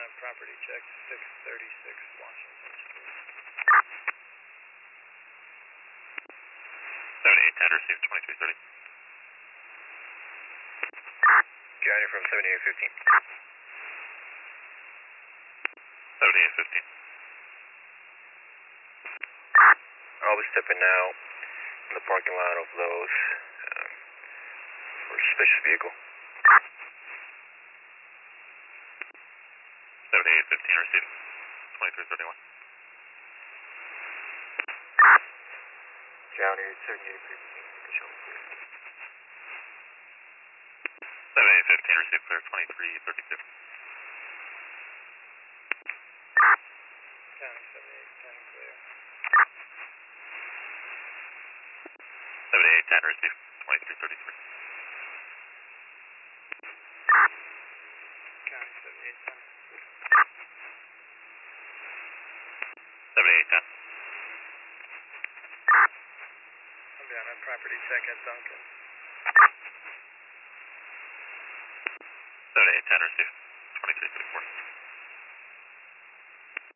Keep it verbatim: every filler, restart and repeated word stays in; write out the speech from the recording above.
on property check, six thirty-six Washington Street. seventy-eight ten, received twenty-three thirty. Johnny from seventy-eight fifteen. seventy-eight fifteen. I'll be stepping out in the parking lot of Lowe's um, for a suspicious vehicle. seventy-eight fifteen, received twenty-three thirty-one. Johnny, seventy-eight fifteen, control clear. seventy-eight fifteen, received clear, twenty-three thirty-two. Johnny, seventy-eight ten, clear. seventy-eight ten, received twenty-three thirty-three. Johnny, seventy-eight ten. seventy-eight ten. I'll be on a property check at Duncan. seventy-eight ten, received.